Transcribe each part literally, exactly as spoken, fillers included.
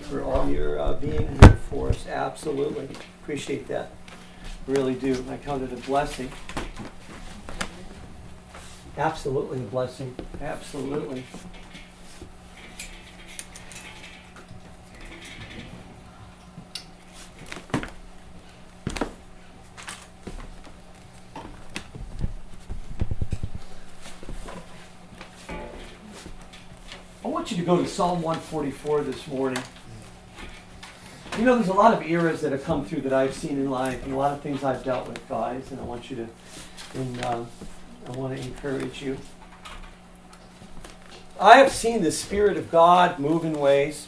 for all your uh, being here for us. Absolutely. Appreciate that. Really do. I count it a blessing. Absolutely a blessing. Absolutely. I want you to go to Psalm one forty-four this morning. You know, there's a lot of eras that have come through that I've seen in life, and a lot of things I've dealt with, guys, and I want you to, and uh, I want to encourage you. I have seen the Spirit of God move in ways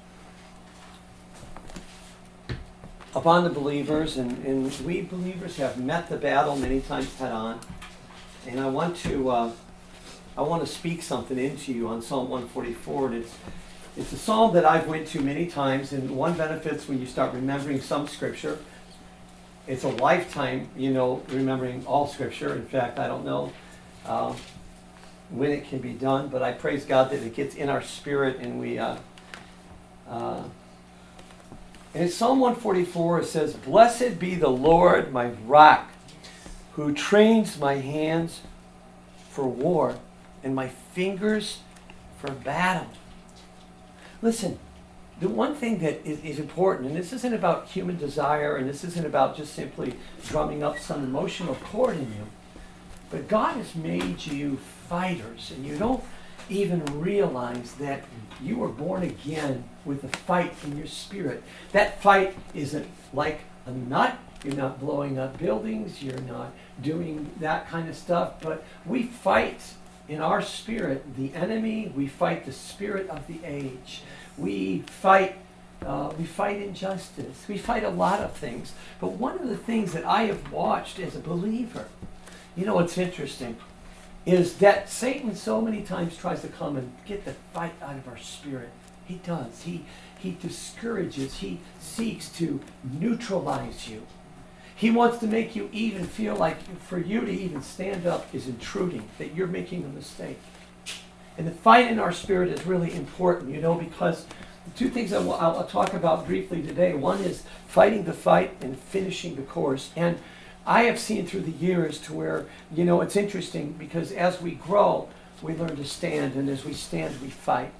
upon the believers, and, and we believers have met the battle many times head on. And I want to, uh, I want to speak something into you on Psalm one forty-four, and it's It's a psalm that I've went to many times, and one benefits when you start remembering some scripture. It's a lifetime, you know, remembering all scripture. In fact, I don't know uh, when it can be done, but I praise God that it gets in our spirit, and we. Uh, uh, and in Psalm one forty-four, it says, "Blessed be the Lord, my rock, who trains my hands for war, and my fingers for battle." Listen, the one thing that is, is important, and this isn't about human desire, and this isn't about just simply drumming up some emotional chord in you, but God has made you fighters, and you don't even realize that you were born again with a fight in your spirit. That fight isn't like a nut. You're not blowing up buildings. You're not doing that kind of stuff, but we fight in our spirit the enemy. We fight the spirit of the age. We fight uh, we fight injustice. We fight a lot of things. But one of the things that I have watched as a believer, you know what's interesting, is that Satan so many times tries to come and get the fight out of our spirit. He does. He, he discourages. He seeks to neutralize you. He wants to make you even feel like for you to even stand up is intruding, that you're making a mistake. And the fight in our spirit is really important, you know, because the two things I will, I'll talk about briefly today. One is fighting the fight and finishing the course. And I have seen through the years to where, you know, it's interesting because as we grow, we learn to stand, and as we stand, we fight.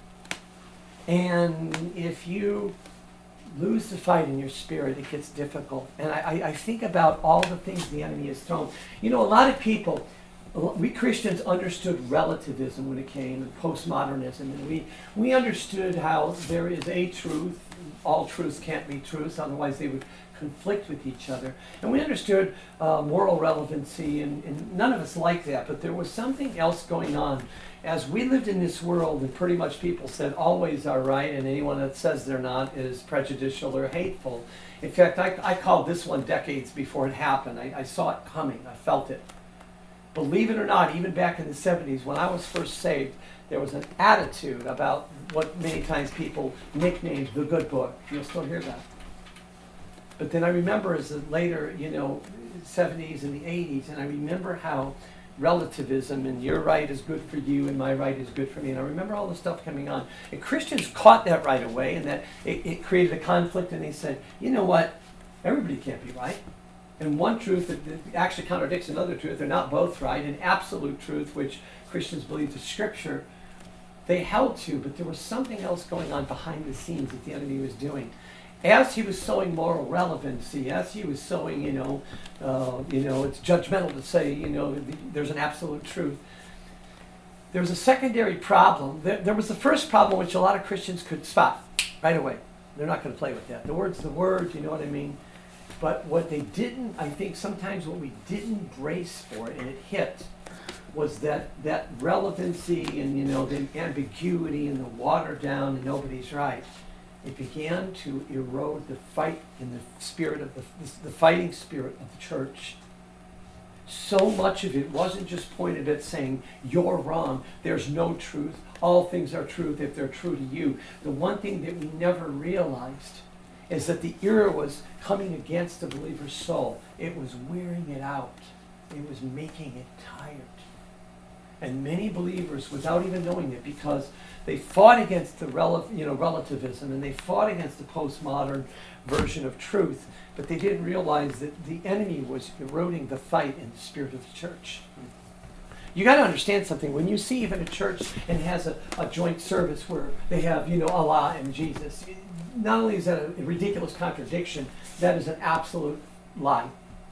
And if you lose the fight in your spirit, it gets difficult. And I, I think about all the things the enemy has thrown. You know, a lot of people, we Christians understood relativism when it came, and postmodernism, and we, we understood how there is a truth. All truths can't be truths, otherwise they would conflict with each other. And we understood uh, moral relevancy, and, and none of us liked that, but there was something else going on. As we lived in this world, and pretty much people said always are right, and anyone that says they're not is prejudicial or hateful. In fact, I, I called this one decades before it happened. I, I saw it coming. I felt it. Believe it or not, even back in the seventies, when I was first saved, there was an attitude about what many times people nicknamed the good book. You'll still hear that. But then I remember as a later, you know, seventies and the eighties, and I remember how relativism and your right is good for you and my right is good for me. And I remember all the stuff coming on. And Christians caught that right away, and that it, it created a conflict, and they said, you know what, everybody can't be right. And one truth that actually contradicts another truth. They're not both right. And absolute truth, which Christians believe is Scripture, they held to, but there was something else going on behind the scenes that the enemy was doing. As he was sowing moral relevancy, as he was sowing, you know, uh, you know, it's judgmental to say, you know, the, there's an absolute truth. There was a secondary problem. There, there was the first problem, which a lot of Christians could spot right away. They're not going to play with that. The word's the word, you know what I mean? But what they didn't, I think sometimes what we didn't brace for, and it hit, was that, that relevancy and, you know, the ambiguity and the watered down and nobody's right. It began to erode the fight in the spirit of the, the fighting spirit of the church. So much of it wasn't just pointed at saying, you're wrong, there's no truth, all things are truth if they're true to you. The one thing that we never realized is that the era was coming against the believer's soul. It was wearing it out. It was making it tired. And many believers, without even knowing it, because they fought against the rel- you know, relativism, and they fought against the postmodern version of truth, but they didn't realize that the enemy was eroding the fight in the spirit of the church. You got to understand something. When you see even a church and has a, a joint service where they have, you know, Allah and Jesus, not only is that a ridiculous contradiction, that is an absolute lie.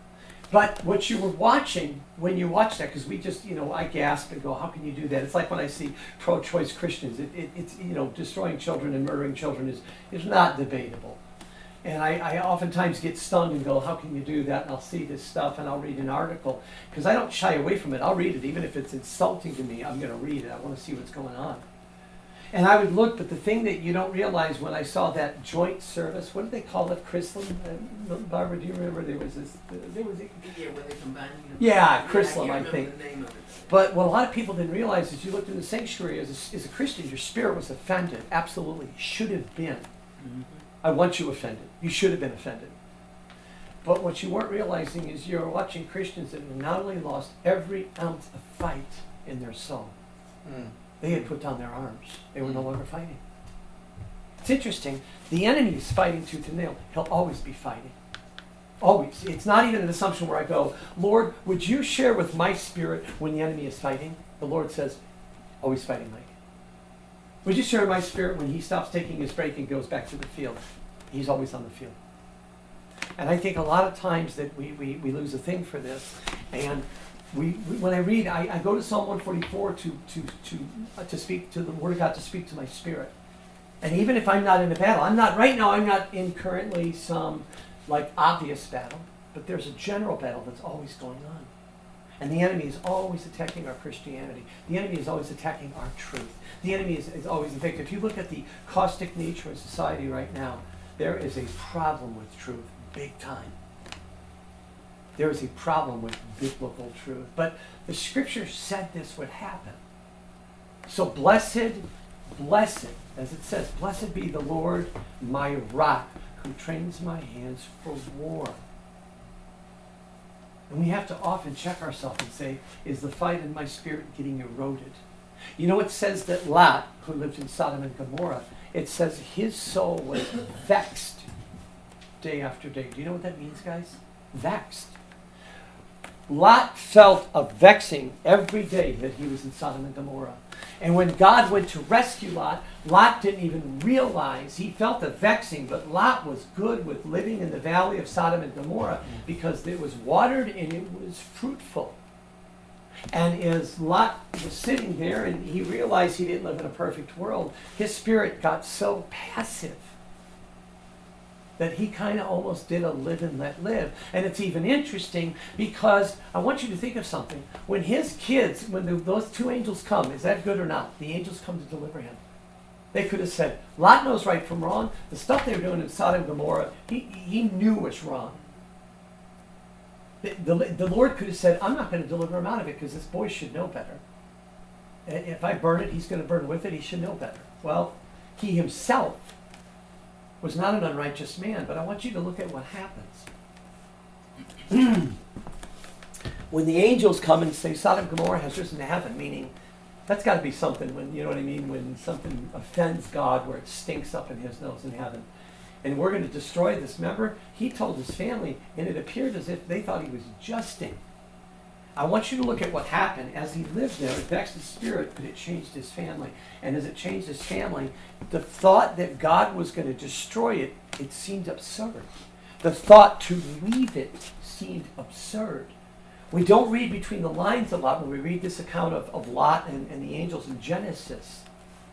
But what you were watching when you watch that, because we just, you know, I gasp and go, how can you do that? It's like when I see pro-choice Christians. It, it, it's, you know, destroying children and murdering children is, is not debatable. And I, I oftentimes get stung and go, how can you do that? And I'll see this stuff and I'll read an article. Because I don't shy away from it. I'll read it. Even if it's insulting to me, I'm going to read it. I want to see what's going on. And I would look, but the thing that you don't realize when I saw that joint service, what did they call it? Chrislam? Uh, Barbara, do you remember there was this? Uh, there was a, yeah, where they combine. You know, yeah, Chrislam, yeah, I, I think. The name of it. But what a lot of people didn't realize is you looked in the sanctuary as a, as a Christian, your spirit was offended. Absolutely, should have been. Mm-hmm. I want you offended. You should have been offended. But what you weren't realizing is you're watching Christians that have not only lost every ounce of fight in their soul. Mm. They had put down their arms. They were no longer fighting. It's interesting. The enemy is fighting tooth and nail. He'll always be fighting. Always. It's not even an assumption where I go, Lord, would you share with my spirit when the enemy is fighting? The Lord says, always fighting, Mike. Would you share my spirit when he stops taking his break and goes back to the field? He's always on the field. And I think a lot of times that we, we, we lose a thing for this. And we, we when I read, I, I go to Psalm one forty-four to, to, to, uh, to speak to the Word of God, to speak to my spirit. And even if I'm not in a battle, I'm not, right now I'm not in currently some like obvious battle, but there's a general battle that's always going on. And the enemy is always attacking our Christianity. The enemy is always attacking our truth. The enemy is, is always, in fact, if you look at the caustic nature of society right now, there is a problem with truth, big time. There is a problem with biblical truth. But the scripture said this would happen. So blessed, blessed, as it says, blessed be the Lord, my rock, who trains my hands for war. And we have to often check ourselves and say, is the fight in my spirit getting eroded? You know, it says that Lot, who lived in Sodom and Gomorrah, it says his soul was vexed day after day. Do you know what that means, guys? Vexed. Lot felt a vexing every day that he was in Sodom and Gomorrah. And when God went to rescue Lot, Lot didn't even realize. He felt the vexing, but Lot was good with living in the valley of Sodom and Gomorrah because it was watered and it was fruitful. And as Lot was sitting there and he realized he didn't live in a perfect world, his spirit got so passive that he kind of almost did a live and let live. And it's even interesting because I want you to think of something. When his kids, when the, those two angels come, is that good or not? The angels come to deliver him. They could have said, Lot knows right from wrong. The stuff they were doing in Sodom and Gomorrah, he, he knew was wrong. The, the, the Lord could have said, I'm not going to deliver him out of it because this boy should know better. And if I burn it, he's going to burn with it. He should know better. Well, he himself was not an unrighteous man, but I want you to look at what happens. When the angels come and say Sodom and Gomorrah has risen to heaven, meaning that's got to be something, when you know what I mean, when something offends God where it stinks up in his nose in heaven. And we're going to destroy this. Remember, he told his family, and it appeared as if they thought he was justing. I want you to look at what happened. As he lived there, it vexed his spirit, but it changed his family. And as it changed his family, the thought that God was going to destroy it, it seemed absurd. The thought to leave it seemed absurd. We don't read between the lines a lot when we read this account of, of Lot and, and the angels in Genesis.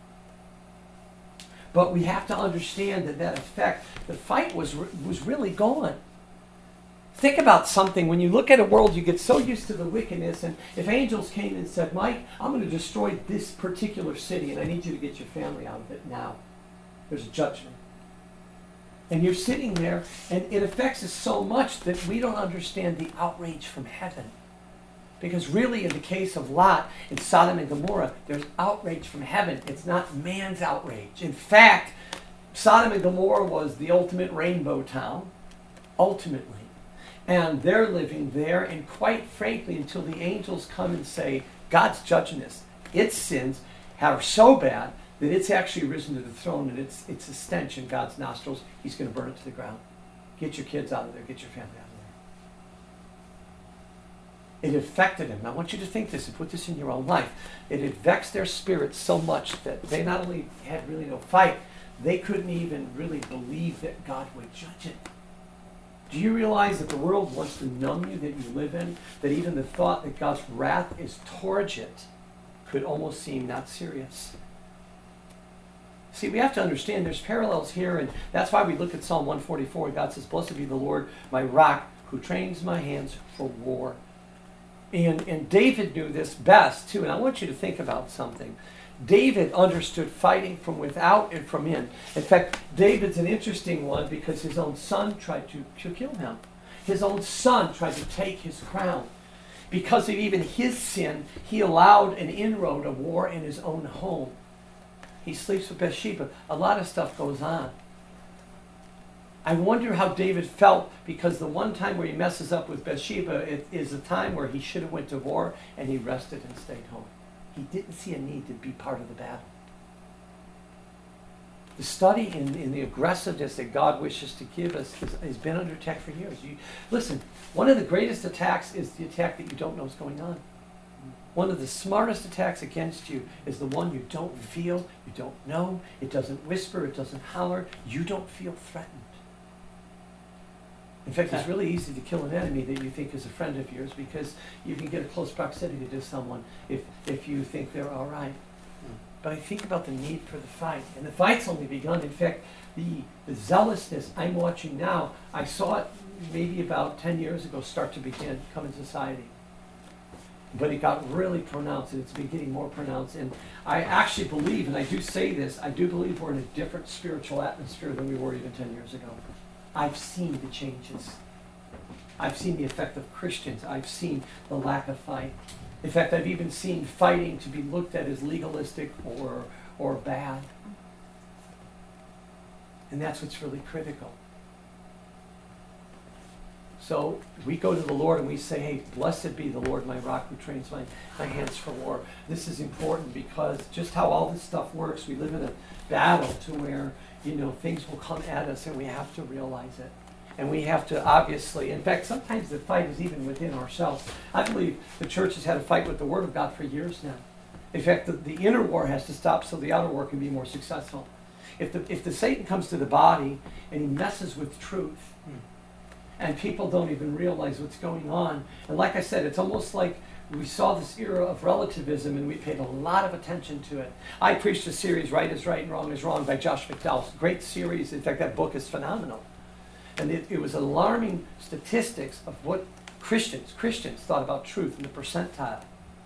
But we have to understand that that effect, the fight was, was really gone. Think about something. When you look at a world, you get so used to the wickedness. And if angels came and said, Mike, I'm going to destroy this particular city, and I need you to get your family out of it now. There's a judgment. And you're sitting there, and it affects us so much that we don't understand the outrage from heaven. Because really, in the case of Lot in Sodom and Gomorrah, there's outrage from heaven. It's not man's outrage. In fact, Sodom and Gomorrah was the ultimate rainbow town, ultimately. And they're living there, and quite frankly, until the angels come and say, God's judging this. Its sins are so bad that it's actually risen to the throne, and it's, it's a stench in God's nostrils. He's going to burn it to the ground. Get your kids out of there. Get your family out of there. It affected him. I want you to think this and put this in your own life. It had vexed their spirits so much that they not only had really no fight, they couldn't even really believe that God would judge it. Do you realize that the world wants to numb you that you live in? That even the thought that God's wrath is towards it could almost seem not serious. See, we have to understand there's parallels here, and that's why we look at Psalm one forty-four. God says, blessed be the Lord, my rock, who trains my hands for war. And, and David knew this best, too. And I want you to think about something. David understood fighting from without and from in. In fact, David's an interesting one because his own son tried to, to kill him. His own son tried to take his crown. Because of even his sin, he allowed an inroad of war in his own home. He sleeps with Bathsheba. A lot of stuff goes on. I wonder how David felt, because the one time where he messes up with Bathsheba it is a time where he should have went to war, and he rested and stayed home. He didn't see a need to be part of the battle. The study in, in the aggressiveness that God wishes to give us has, has been under attack for years. You, listen, one of the greatest attacks is the attack that you don't know is going on. One of the smartest attacks against you is the one you don't feel, you don't know, it doesn't whisper, it doesn't holler, you don't feel threatened. In fact, it's really easy to kill an enemy that you think is a friend of yours because you can get a close proximity to someone if, if you think they're all right. But I think about the need for the fight. And the fight's only begun. In fact, the, the zealousness I'm watching now, I saw it maybe about ten years ago start to begin, come in society. But it got really pronounced, and it's been getting more pronounced. And I actually believe, and I do say this, I do believe we're in a different spiritual atmosphere than we were even ten years ago. I've seen the changes. I've seen the effect of Christians. I've seen the lack of fight. In fact, I've even seen fighting to be looked at as legalistic or, or bad. And that's what's really critical. So we go to the Lord and we say, hey, blessed be the Lord, my rock, who trains my, my hands for war. This is important because just how all this stuff works, we live in a battle to where, you know, things will come at us and we have to realize it. And we have to obviously, in fact, sometimes the fight is even within ourselves. I believe the church has had a fight with the Word of God for years now. In fact, the, the inner war has to stop so the outer war can be more successful. If the, if the Satan comes to the body and he messes with truth, and people don't even realize what's going on, and like I said, it's almost like we saw this era of relativism and we paid a lot of attention to it. I preached a series, Right is Right and Wrong is Wrong, by Josh McDowell. Great series. In fact, that book is phenomenal. And it, it was alarming statistics of what Christians, Christians thought about truth in the percentile.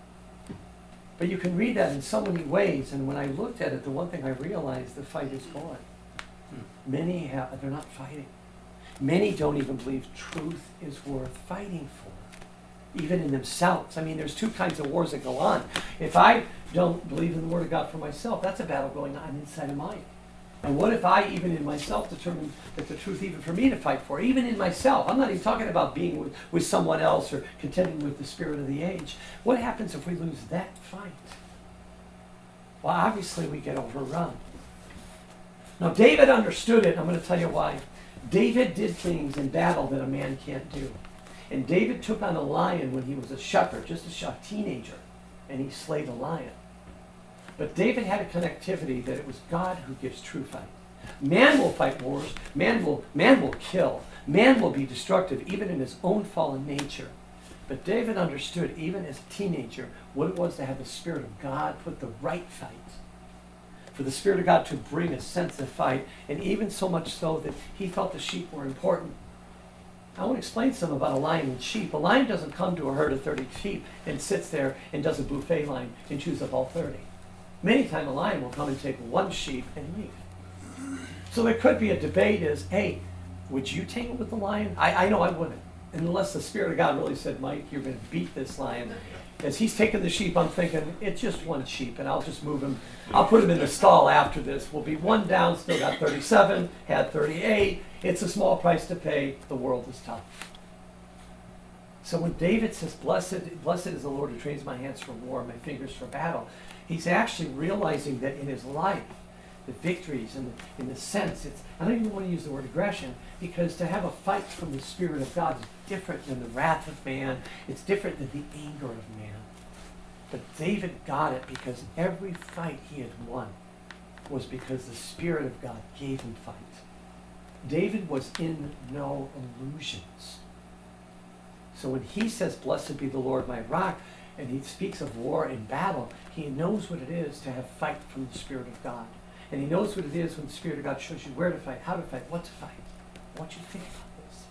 But you can read that in so many ways, and when I looked at it, the one thing I realized, the fight is gone. Many have, they're not fighting. Many don't even believe truth is worth fighting for, even in themselves. I mean, there's two kinds of wars that go on. If I don't believe in the Word of God for myself, that's a battle going on inside of mine. And what if I, even in myself, determine that the truth even for me to fight for, even in myself? I'm not even talking about being with, with someone else or contending with the spirit of the age. What happens if we lose that fight? Well, obviously we get overrun. Now, David understood it. I'm going to tell you why. David did things in battle that a man can't do. And David took on a lion when he was a shepherd, just a, a teenager, and he slayed a lion. But David had a connectivity that it was God who gives true fight. Man will fight wars. Man will, man will kill. Man will be destructive, even in his own fallen nature. But David understood, even as a teenager, what it was to have the Spirit of God put the right fight. For the Spirit of God to bring a sense of fight, and even so much so that he felt the sheep were important. I want to explain something about a lion and sheep. A lion doesn't come to a herd of thirty sheep and sits there and does a buffet line and chews up all thirty. Many times a lion will come and take one sheep and leave. So there could be a debate is, hey, would you tangle with the lion? I, I know I wouldn't. Unless the Spirit of God really said, Mike, you're going to beat this lion. As he's taking the sheep, I'm thinking, it's just one sheep, and I'll just move him. I'll put him in the stall after this. We'll be one down, still got thirty-seven, had thirty-eight. It's a small price to pay. The world is tough. So when David says, blessed, blessed is the Lord who trains my hands for war, my fingers for battle, he's actually realizing that in his life, the victories and in the sense, it's, I don't even want to use the word aggression, because to have a fight from the Spirit of God is different than the wrath of man. It's different than the anger of man. But David got it because every fight he had won was because the Spirit of God gave him fight. David was in no illusions. So when he says, blessed be the Lord my rock, and he speaks of war and battle, he knows what it is to have fight from the Spirit of God. And he knows what it is when the Spirit of God shows you where to fight, how to fight, what to fight. I want you to think about this.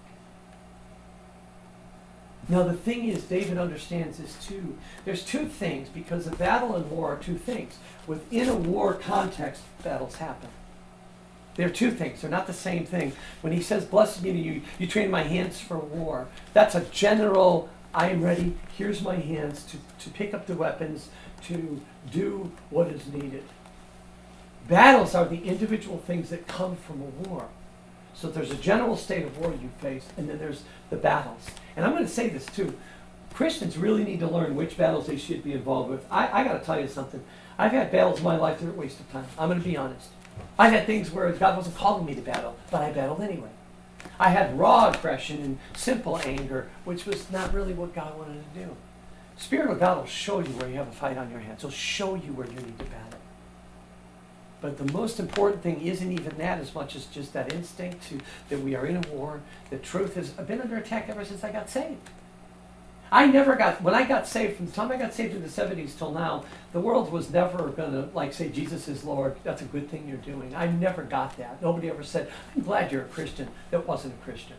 Now the thing is, David understands this too. There's two things, because a battle and war are two things. Within a war context, battles happen. They're two things. They're not the same thing. When he says, blessed be to you, you train my hands for war, that's a general, I am ready, here's my hands to, to pick up the weapons, to do what is needed. Battles are the individual things that come from a war. So there's a general state of war you face, and then there's the battles. And I'm going to say this too. Christians really need to learn which battles they should be involved with. I, I got to tell you something. I've had battles in my life that are a waste of time. I'm going to be honest. I've had things where God wasn't calling me to battle, but I battled anyway. I had raw aggression and simple anger, which was not really what God wanted to do. Spirit of God will show you where you have a fight on your hands. He'll show you where you need to battle. But the most important thing isn't even that as much as just that instinct to, that we are in a war. The truth is, I've been under attack ever since I got saved. I never got, when I got saved, from the time I got saved in the seventies till now, the world was never going to, like, say, Jesus is Lord, that's a good thing you're doing. I never got that. Nobody ever said, I'm glad you're a Christian. That wasn't a Christian.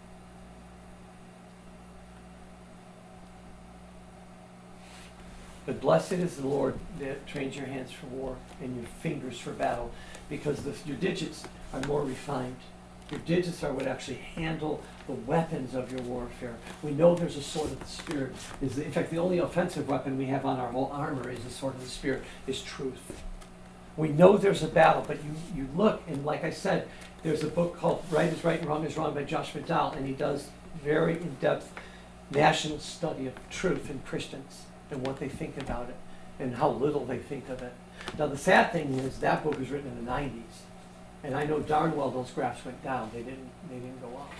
But blessed is the Lord that trains your hands for war and your fingers for battle, because the, your digits are more refined. Your digits are what actually handle the weapons of your warfare. We know there's a sword of the Spirit. Is the, in fact, the only offensive weapon we have on our whole armor is the sword of the Spirit, is truth. We know there's a battle, but you, you look, and like I said, there's a book called Right is Right and Wrong is Wrong by Josh McDowell, and he does very in-depth national study of truth in Christians and what they think about it and how little they think of it. Now, the sad thing is that book was written in the nineties. And I know darn well those graphs went down. They didn't, they didn't go up.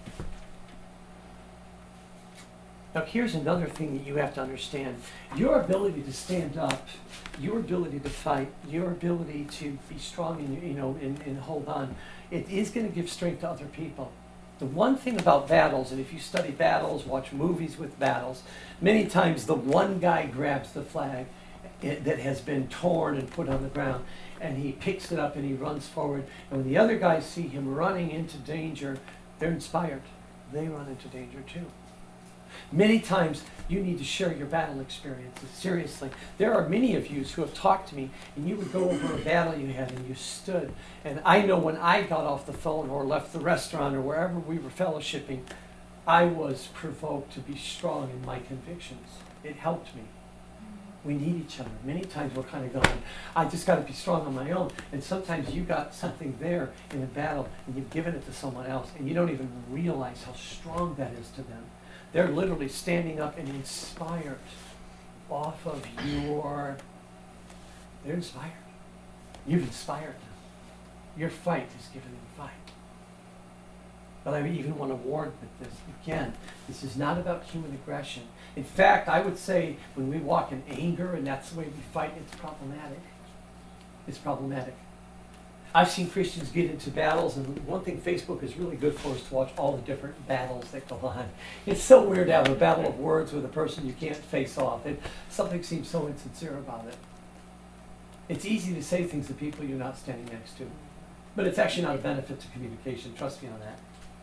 Now here's another thing that you have to understand. Your ability to stand up, your ability to fight, your ability to be strong and, you know, and, and hold on, it is going to give strength to other people. The one thing about battles, and if you study battles, watch movies with battles, many times the one guy grabs the flag that has been torn and put on the ground, and he picks it up and he runs forward. And when the other guys see him running into danger, they're inspired. They run into danger too. Many times you need to share your battle experiences. Seriously. There are many of you who have talked to me, and you would go over a battle you had and you stood. And I know when I got off the phone or left the restaurant or wherever we were fellowshipping, I was provoked to be strong in my convictions. It helped me. We need each other. Many times we're kind of going, I just got to be strong on my own. And sometimes you got something there in a battle and you've given it to someone else and you don't even realize how strong that is to them. They're literally standing up and inspired off of your, they're inspired. You've inspired them. Your fight has given them fight. But I even want to warn with this, again, this is not about human aggression. In fact, I would say when we walk in anger and that's the way we fight, it's problematic. It's problematic. I've seen Christians get into battles, and one thing Facebook is really good for is to watch all the different battles that go on. It's so weird to have a battle of words with a person you can't face off. It, something seems so insincere about it. It's easy to say things to people you're not standing next to, but it's actually not a benefit to communication. Trust me on that.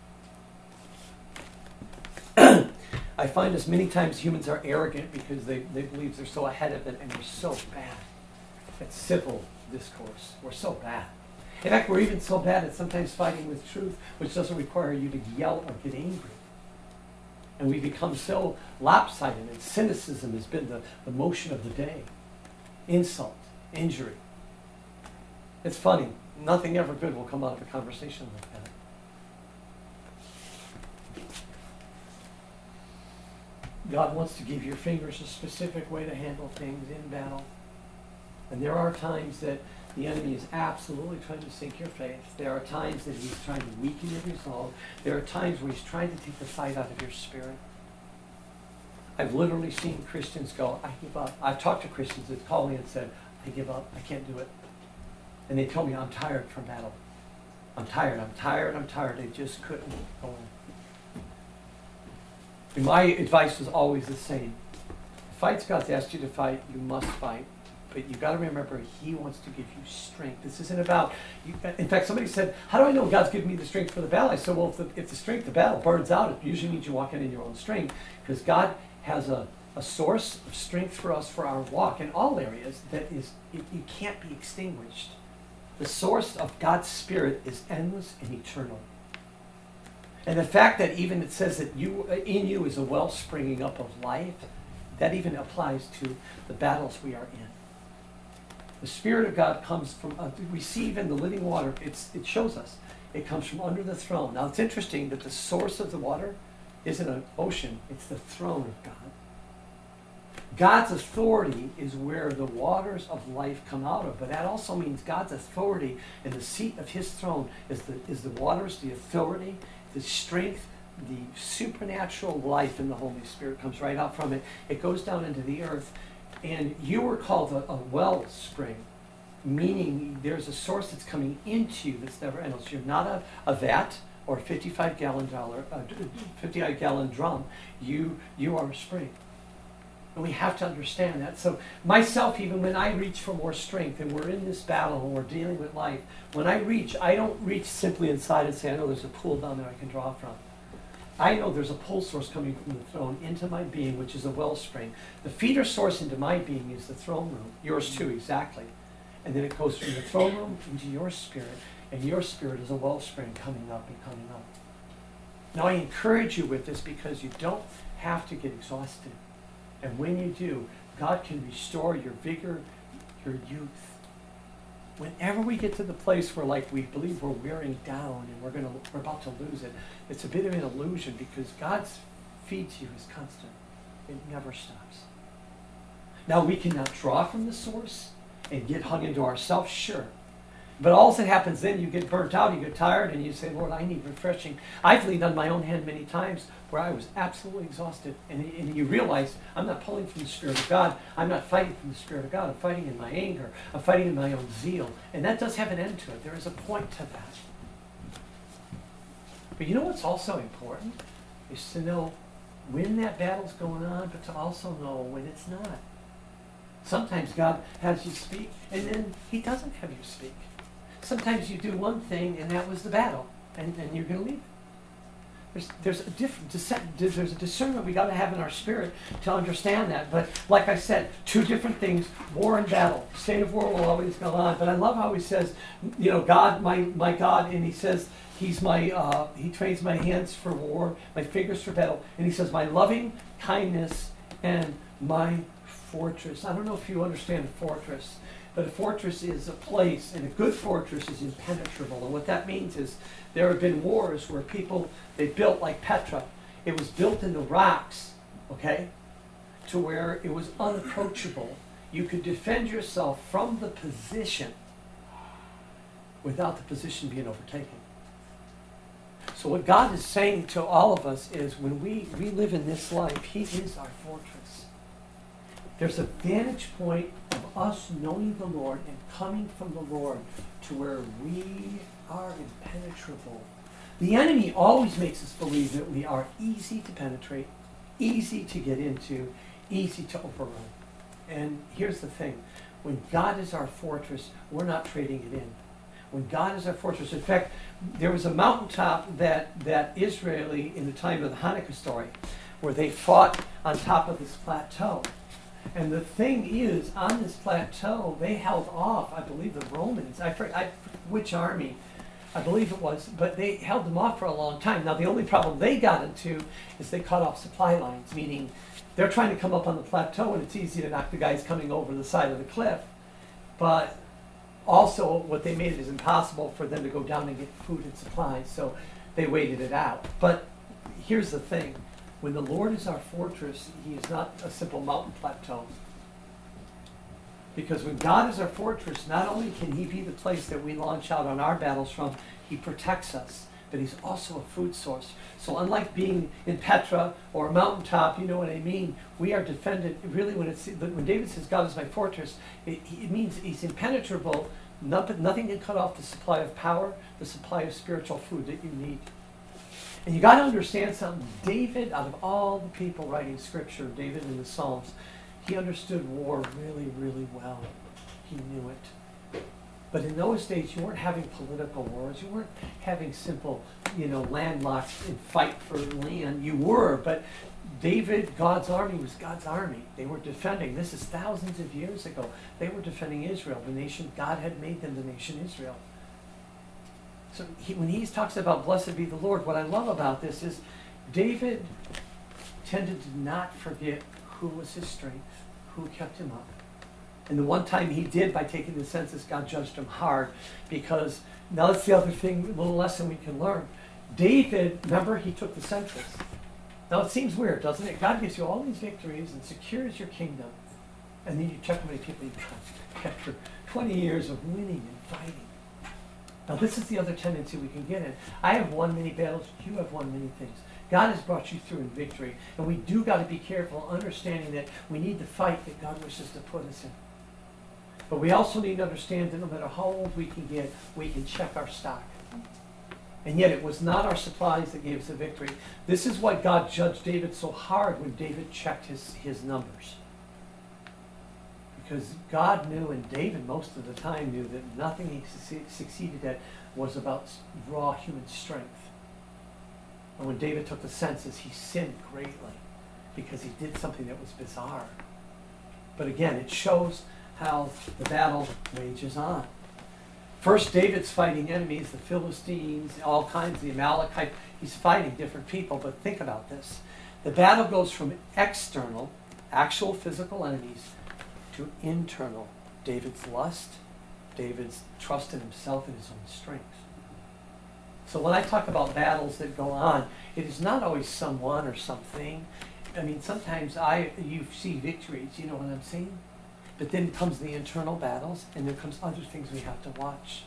I find this many times humans are arrogant because they, they believe they're so ahead of it, and we're so bad at civil discourse. We're so bad. In fact, we're even so bad at sometimes fighting with truth, which doesn't require you to yell or get angry. And we become so lopsided, and cynicism has been the, the motion of the day. Insult, injury. It's funny. Nothing ever good will come out of a conversation like that. God wants to give your fingers a specific way to handle things in battle. And there are times that the enemy is absolutely trying to sink your faith. There are times that he's trying to weaken your resolve. There are times where he's trying to take the fight out of your spirit. I've literally seen Christians go, I give up. I've talked to Christians that call me and said, I give up. I can't do it. And they told me, I'm tired from battle. I'm tired. I'm tired. I'm tired. They just couldn't go on. And my advice was always the same. The fights God's asked you to fight, you must fight. But you've got to remember, he wants to give you strength. This isn't about, you, in fact, somebody said, how do I know God's giving me the strength for the battle? I said, well, if the, if the strength of the battle burns out, it usually means you're walking in your own strength. Because God has a, a source of strength for us for our walk in all areas that is, it, it can't be extinguished. The source of God's Spirit is endless and eternal. And the fact that even it says that you in you is a well springing up of life, that even applies to the battles we are in. The Spirit of God comes from, uh, we see even the living water, it's, it shows us, it comes from under the throne. Now it's interesting that the source of the water isn't an ocean, it's the throne of God. God's authority is where the waters of life come out of, but that also means God's authority and the seat of his throne is the, is the waters, the authority, the strength, the supernatural life in the Holy Spirit comes right out from it. It goes down into the earth. And you were called a, a wellspring, meaning there's a source that's coming into you that's never endless. You're not a, a vat or a fifty-five gallon dollar, uh, fifty-five gallon drum. You you are a spring, and we have to understand that. So myself, even when I reach for more strength, and we're in this battle and we're dealing with life, when I reach, I don't reach simply inside and say, I know there's a pool down there I can draw from. I know there's a pull source coming from the throne into my being, which is a wellspring. The feeder source into my being is the throne room. Yours too, exactly. And then it goes from the throne room into your spirit, and your spirit is a wellspring coming up and coming up. Now I encourage you with this because you don't have to get exhausted. And when you do, God can restore your vigor, your youth. Whenever we get to the place where, like, we believe we're wearing down and we're gonna we're about to lose it, it's a bit of an illusion because God's feed to you is constant. It never stops. Now we cannot draw from the source and get hung into ourselves, sure. But all that happens then, you get burnt out, you get tired, and you say, Lord, I need refreshing. I've leaned on my own hand many times where I was absolutely exhausted. And, and you realize, I'm not pulling from the Spirit of God. I'm not fighting from the Spirit of God. I'm fighting in my anger. I'm fighting in my own zeal. And that does have an end to it. There is a point to that. But you know what's also important? Is to know when that battle's going on, but to also know when it's not. Sometimes God has you speak, and then he doesn't have you speak. Sometimes you do one thing, and that was the battle, and, and you're going to leave it. There's, there's a different, there's a discernment we got to have in our spirit to understand that. But like I said, two different things: war and battle. The state of war will always go on. But I love how he says, you know, God, my my God, and he says he's my, uh, he trains my hands for war, my fingers for battle, and he says my loving kindness and my fortress. I don't know if you understand a fortress. But a fortress is a place, and a good fortress is impenetrable. And what that means is there have been wars where people, they built like Petra. It was built in the rocks, okay, to where it was unapproachable. You could defend yourself from the position without the position being overtaken. So what God is saying to all of us is when we, we live in this life, he is our fortress. There's a vantage point of us knowing the Lord and coming from the Lord to where we are impenetrable. The enemy always makes us believe that we are easy to penetrate, easy to get into, easy to overrun. And here's the thing. When God is our fortress, we're not trading it in. When God is our fortress, in fact, there was a mountaintop that, that Israeli, in the time of the Hanukkah story, where they fought on top of this plateau. And the thing is, on this plateau, they held off, I believe, the Romans. I forget I, which army, I believe it was, but they held them off for a long time. Now, the only problem they got into is they cut off supply lines, meaning they're trying to come up on the plateau, and it's easy to knock the guys coming over the side of the cliff. But also, what they made it is impossible for them to go down and get food and supplies, so they waited it out. But here's the thing. When the Lord is our fortress, he is not a simple mountain plateau. Because when God is our fortress, not only can he be the place that we launch out on our battles from, he protects us, but he's also a food source. So unlike being in Petra or a mountaintop, you know what I mean, we are defended, really when it's, when David says God is my fortress, it, it means he's impenetrable. Nothing can cut off the supply of power, the supply of spiritual food that you need. And you got to understand something. David, out of all the people writing scripture, David in the Psalms, he understood war really, really well. He knew it. But in those days, you weren't having political wars. You weren't having simple, you know, landlocked and fight for land. You were, but David, God's army was God's army. They were defending. This is thousands of years ago. They were defending Israel, the nation. God had made them the nation Israel. So he, when he talks about blessed be the Lord, what I love about this is David tended to not forget who was his strength, who kept him up. And the one time he did by taking the census, God judged him hard because now that's the other thing, a little lesson we can learn. David, remember, he took the census. Now it seems weird, doesn't it? God gives you all these victories and secures your kingdom. And then you check how many people you got after twenty years of winning and fighting. Now this is the other tendency we can get in. I have won many battles, you have won many things. God has brought you through in victory. And we do got to be careful, understanding that we need the fight that God wishes to put us in. But we also need to understand that no matter how old we can get, we can check our stock. And yet it was not our supplies that gave us the victory. This is why God judged David so hard when David checked his, his numbers. Because God knew, and David most of the time knew, that nothing he succeeded at was about raw human strength. And when David took the census, he sinned greatly because he did something that was bizarre. But again, it shows how the battle wages on. First, David's fighting enemies, the Philistines, all kinds, the Amalekites. He's fighting different people, but think about this. The battle goes from external, actual physical enemies, to internal, David's lust, David's trust in himself and his own strength. So when I talk about battles that go on, it is not always someone or something. I mean, sometimes I you see victories, you know what I'm saying? But then comes the internal battles, and there comes other things we have to watch.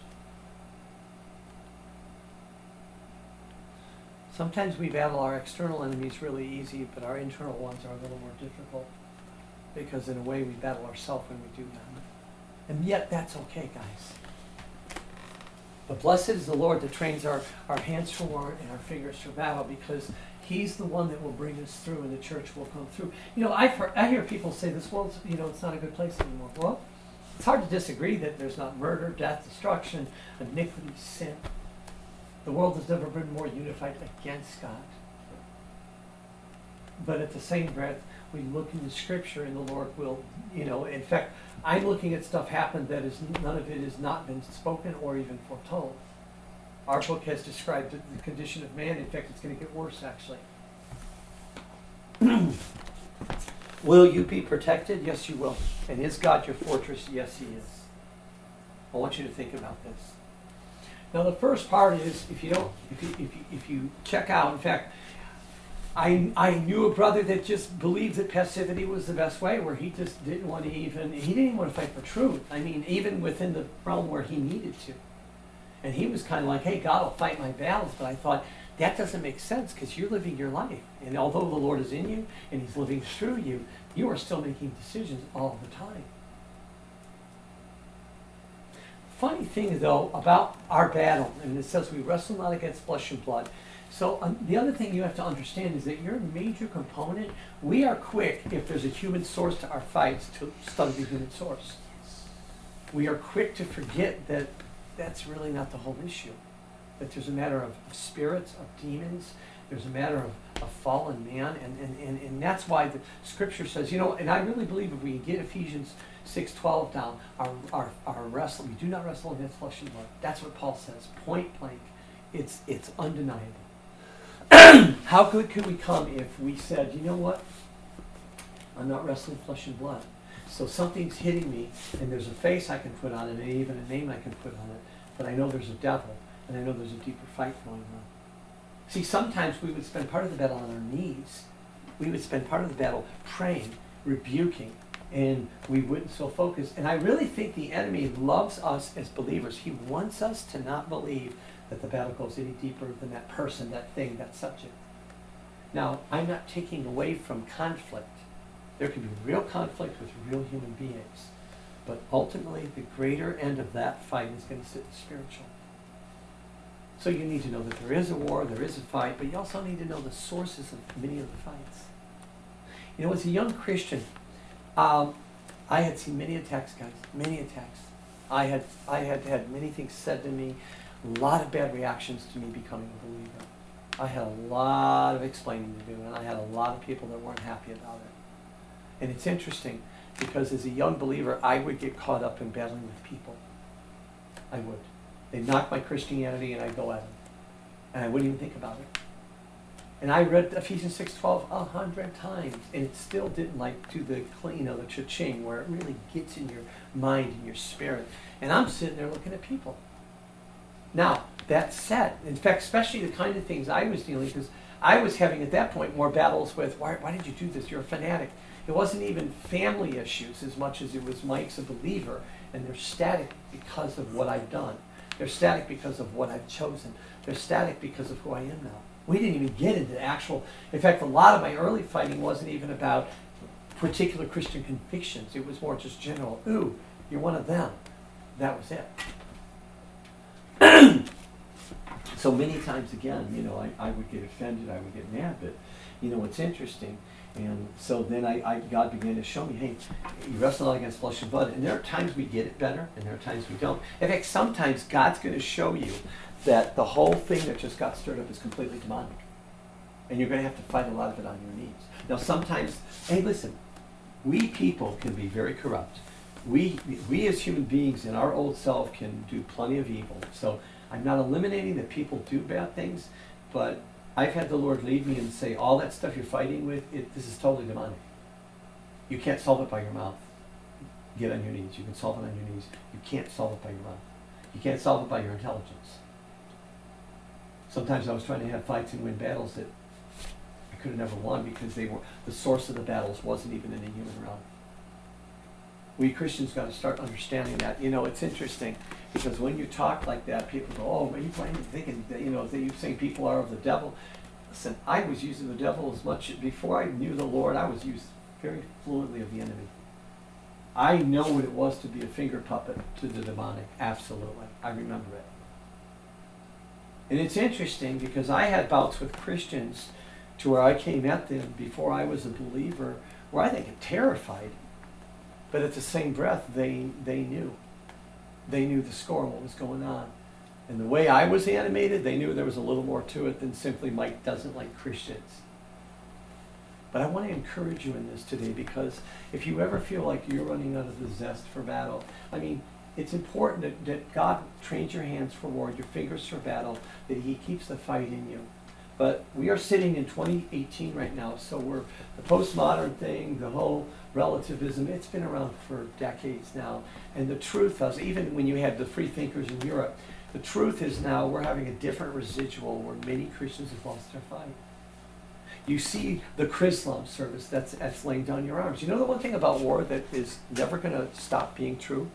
Sometimes we battle our external enemies really easy, but our internal ones are a little more difficult. Because in a way we battle ourselves when we do them. And yet that's okay, guys. But blessed is the Lord that trains our, our hands for war and our fingers for battle, because he's the one that will bring us through and the church will come through. You know, I've heard, I hear people say this world's, you know, it's not a good place anymore. Well, it's hard to disagree that there's not murder, death, destruction, iniquity, sin. The world has never been more unified against God. But at the same breath, we look into Scripture and the Lord will, you know, in fact, I'm looking at stuff happen that is, none of it has not been spoken or even foretold. Our book has described the, the condition of man. In fact, it's going to get worse, actually. Will you be protected? Yes, you will. And is God your fortress? Yes, he is. I want you to think about this. Now, the first part is, if you don't, if you, if you, if you check out, in fact, I, I knew a brother that just believed that passivity was the best way, where he just didn't want to even, he didn't even want to fight for truth. I mean, even within the realm where he needed to. And he was kind of like, hey, God will fight my battles. But I thought, that doesn't make sense because you're living your life. And although the Lord is in you and he's living through you, you are still making decisions all the time. Funny thing, though, about our battle, and it says we wrestle not against flesh and blood. So um, the other thing you have to understand is that you're a major component. We are quick, if there's a human source to our fights, to study the human source. We are quick to forget that that's really not the whole issue. That there's a matter of, of spirits, of demons. There's a matter of, of fallen man. And, and, and, and that's why the Scripture says, you know, and I really believe if we can get Ephesians six twelve down, our, our, our wrestle, we do not wrestle against flesh and blood. That's what Paul says, point blank. It's, it's undeniable. How good could we come if we said, you know what? I'm not wrestling flesh and blood. So something's hitting me, and there's a face I can put on it, and even a name I can put on it, but I know there's a devil, and I know there's a deeper fight going on. See, sometimes we would spend part of the battle on our knees, we would spend part of the battle praying, rebuking, and we wouldn't so focus. And I really think the enemy loves us as believers. He wants us to not believe that the battle goes any deeper than that person, that thing, that subject. Now, I'm not taking away from conflict. There can be real conflict with real human beings. But ultimately, the greater end of that fight is going to sit in spiritual. So you need to know that there is a war, there is a fight, but you also need to know the sources of many of the fights. You know, as a young Christian, um, I had seen many attacks, guys, many attacks. I had, I had had many things said to me, a lot of bad reactions to me becoming a believer. I had a lot of explaining to do, and I had a lot of people that weren't happy about it. And it's interesting, because as a young believer, I would get caught up in battling with people. I would. They'd knock my Christianity, and I'd go at them. And I wouldn't even think about it. And I read Ephesians six twelve a hundred times, and it still didn't like do the, you know, the cha-ching, where it really gets in your mind and your spirit. And I'm sitting there looking at people. Now, that said, in fact, especially the kind of things I was dealing with, because I was having at that point more battles with, why, why did you do this? You're a fanatic. It wasn't even family issues as much as it was Mike's a believer, and they're static because of what I've done. They're static because of what I've chosen. They're static because of who I am now. We didn't even get into actual, in fact, a lot of my early fighting wasn't even about particular Christian convictions. It was more just general, ooh, you're one of them. That was it. So many times again, you know, I, I would get offended, I would get mad, but you know, what's interesting, and so then I, I God began to show me, hey, you wrestle not against flesh and blood, and there are times we get it better, and there are times we don't. In fact, sometimes God's going to show you that the whole thing that just got stirred up is completely demonic, and you're going to have to fight a lot of it on your knees. Now, sometimes, hey, listen, we people can be very corrupt. We, we as human beings in our old self can do plenty of evil. So I'm not eliminating that people do bad things, but I've had the Lord lead me and say, all that stuff you're fighting with, it, this is totally demonic. You can't solve it by your mouth. Get on your knees. You can solve it on your knees. You can't solve it by your mouth. You can't solve it by your intelligence. Sometimes I was trying to have fights and win battles that I could have never won because they were, the source of the battles wasn't even in the human realm. We Christians got to start understanding that. You know, it's interesting because when you talk like that, people go, oh, are you playing, thinking that, you know, that you saying people are of the devil? Listen, I was using the devil as much, before I knew the Lord, I was used very fluently of the enemy. I know what it was to be a finger puppet to the demonic, absolutely. I remember it. And it's interesting because I had bouts with Christians to where I came at them before I was a believer, where I think it terrified. But at the same breath, they, they knew. They knew the score, what was going on. And the way I was animated, they knew there was a little more to it than simply Mike doesn't like Christians. But I want to encourage you in this today, because if you ever feel like you're running out of the zest for battle, I mean, it's important that, that God trains your hands for war, your fingers for battle, that He keeps the fight in you. But we are sitting in twenty eighteen right now, so we're the postmodern thing, the whole relativism, it's been around for decades now. And the truth is, even when you had the free thinkers in Europe, the truth is now we're having a different residual where many Christians have lost their fight. You see the Chrislam service that's, that's laying down your arms. You know the one thing about war that is never going to stop being true?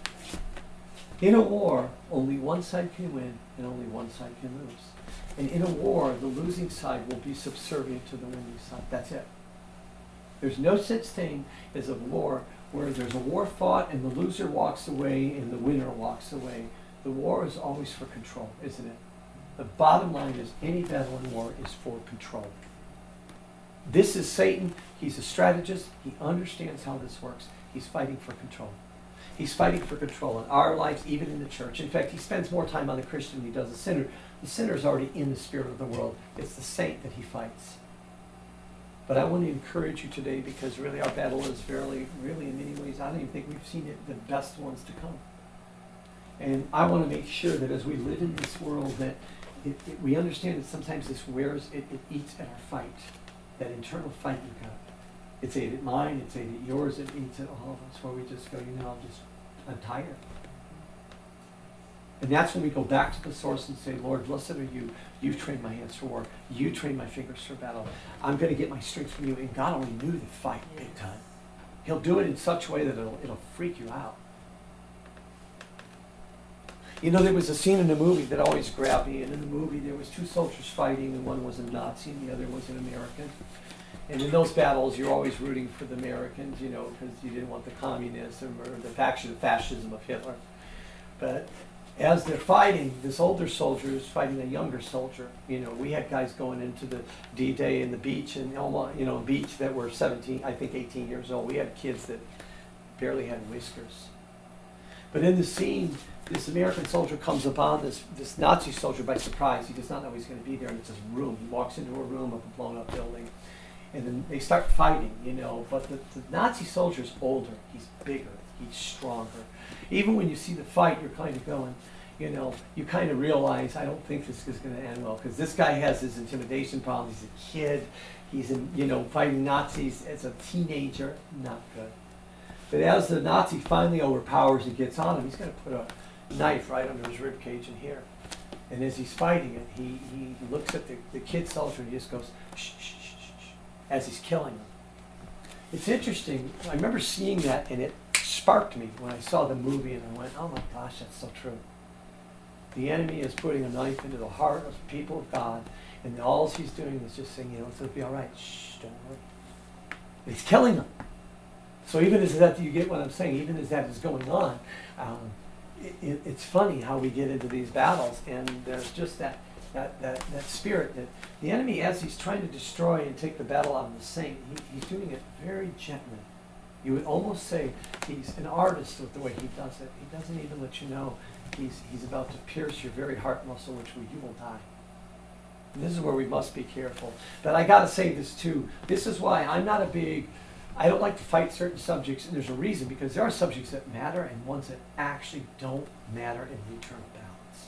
In a war, only one side can win and only one side can lose. And in a war, the losing side will be subservient to the winning side. That's it. There's no such thing as a war where there's a war fought and the loser walks away and the winner walks away. The war is always for control, isn't it? The bottom line is any battle in war is for control. This is Satan. He's a strategist. He understands how this works. He's fighting for control. He's fighting for control in our lives, even in the church. In fact, he spends more time on the Christian than he does the sinner. The sinner is already in the spirit of the world. It's the saint that he fights. But I want to encourage you today, because really our battle is really, really in many ways, I don't even think we've seen it, the best ones to come. And I want to make sure that as we live in this world, that it, it, we understand that sometimes this wears, it, it eats at our fight. That internal fight you've got. It's ate at mine, it's ate at yours, it eats at all of us, where we just go, you know, I'm just, I'm tired. And that's when we go back to the source and say, Lord, blessed are you. You trained my hands for war. You trained my fingers for battle. I'm going to get my strength from you. And God will renew the fight big time. He'll do it in such a way that it'll, it'll freak you out. You know, there was a scene in the movie that always grabbed me. And in the movie, there was two soldiers fighting. And one was a Nazi and the other was an American. And in those battles, you're always rooting for the Americans, you know, because you didn't want the communism or the faction, fascism of Hitler. But as they're fighting, this older soldier is fighting a younger soldier. You know, we had guys going into the D-Day in the beach and Elma, you know, beach that were seventeen, I think eighteen years old. We had kids that barely had whiskers. But in the scene, this American soldier comes upon this, this Nazi soldier by surprise. He does not know he's going to be there, and it's this room. He walks into a room of a blown-up building, and then they start fighting, you know. But the, the Nazi soldier's older. He's bigger. He's stronger. Even when you see the fight, you're kind of going, you know, you kind of realize, I don't think this is going to end well, because this guy has his intimidation problem. He's a kid. He's, in, you know, fighting Nazis as a teenager. Not good. But as the Nazi finally overpowers and gets on him, he's going to put a knife right under his rib cage in here. And as he's fighting it, he, he looks at the, the kid soldier and he just goes, shh, shh, shh, shh, shh, as he's killing him. It's interesting. I remember seeing that, and it sparked me when I saw the movie, and I went, oh my gosh, that's so true. The enemy is putting a knife into the heart of the people of God, and all he's doing is just saying, you know, it's going to be all right. Shh, don't worry. He's killing them. So even as that, you get what I'm saying, even as that is going on, um, it, it, it's funny how we get into these battles, and there's just that, that, that, that spirit that the enemy, as he's trying to destroy and take the battle out of the saint, he, he's doing it very gently. You would almost say he's an artist with the way he does it. He doesn't even let you know he's, he's about to pierce your very heart muscle, which you will die. And this is where we must be careful. But I got to say this too. This is why I'm not a big, I don't like to fight certain subjects, and there's a reason, because there are subjects that matter and ones that actually don't matter in the eternal balance.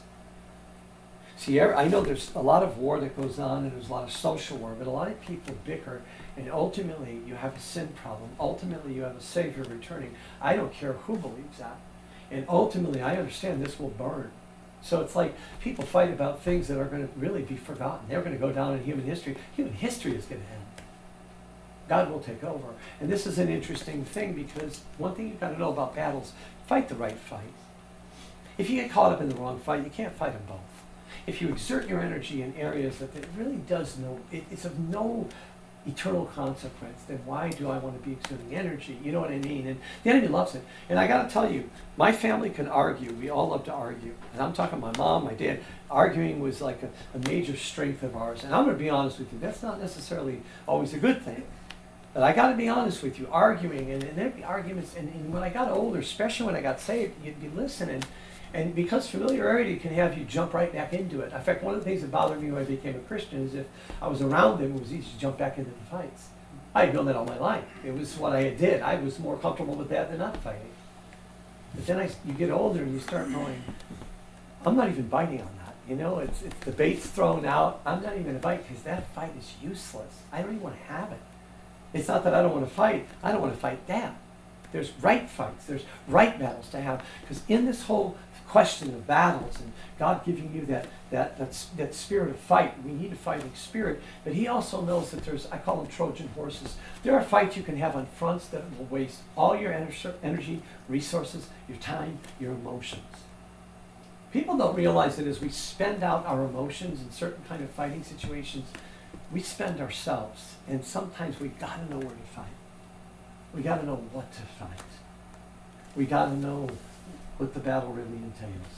See, I know there's a lot of war that goes on, and there's a lot of social war, but a lot of people bicker, and ultimately you have a sin problem. Ultimately you have a Savior returning. I don't care who believes that. And ultimately I understand this will burn. So it's like people fight about things that are going to really be forgotten. They're going to go down in human history. Human history is going to end. God will take over. And this is an interesting thing, because one thing you've got to know about battles, fight the right fight. If you get caught up in the wrong fight, you can't fight them both. If you exert your energy in areas that it really does no, it, it's of no eternal consequence, then why do I want to be exerting energy? You know what I mean? And the enemy loves it. And I got to tell you, my family can argue. We all love to argue. And I'm talking my mom, my dad. Arguing was like a, a major strength of ours. And I'm going to be honest with you, that's not necessarily always a good thing. But I got to be honest with you, arguing, and, and there'd be arguments, and, and when I got older, especially when I got saved, you'd be listening, and because familiarity can have you jump right back into it. In fact, one of the things that bothered me when I became a Christian is if I was around them, it was easy to jump back into the fights. I had known that all my life. It was what I did. I was more comfortable with that than not fighting. But then I, you get older and you start going, I'm not even biting on that. You know, it's, it's the bait's thrown out. I'm not even going to bite because that fight is useless. I don't even want to have it. It's not that I don't want to fight. I don't want to fight that. There's right fights. There's right battles to have. Because in this whole question of battles and God giving you that, that, that, that spirit of fight, we need a fighting spirit. But he also knows that there's, I call them Trojan horses. There are fights you can have on fronts that will waste all your energy, resources, your time, your emotions. People don't realize that as we spend out our emotions in certain kind of fighting situations, we spend ourselves, and sometimes we got to know where to fight. We got to know what to fight. We got to know what the battle really entails.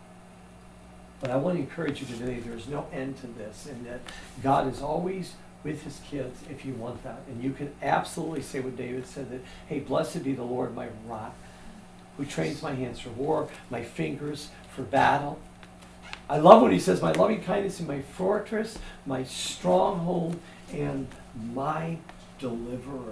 But I want to encourage you today, there's no end to this, and that God is always with his kids if you want that. And you can absolutely say what David said, that, hey, blessed be the Lord, my rock, who trains my hands for war, my fingers for battle. I love when he says, my loving kindness is my fortress, my stronghold, and my deliverer.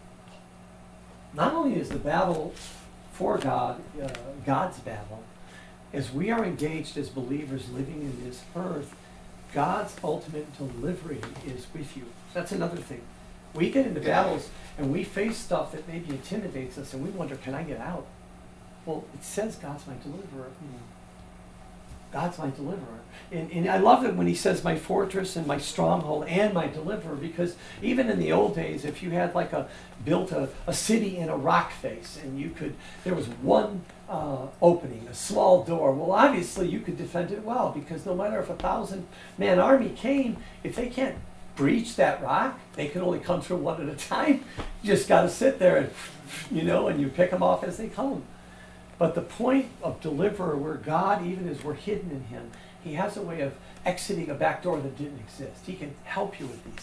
Not only is the battle for God, uh, God's battle, as we are engaged as believers living in this earth, God's ultimate delivery is with you. That's another thing. We get into battles and we face stuff that maybe intimidates us and we wonder, can I get out? Well, it says God's my deliverer. God's my deliverer. And, and I love it when he says my fortress and my stronghold and my deliverer, because even in the old days, if you had like a built a, a city in a rock face and you could, there was one uh, opening, a small door, well, obviously you could defend it well, because no matter if a thousand man army came, if they can't breach that rock, they can only come through one at a time. You just got to sit there and, you know, and you pick them off as they come. But the point of deliverer, where God, even as we're hidden in him, he has a way of exiting a back door that didn't exist. He can help you with these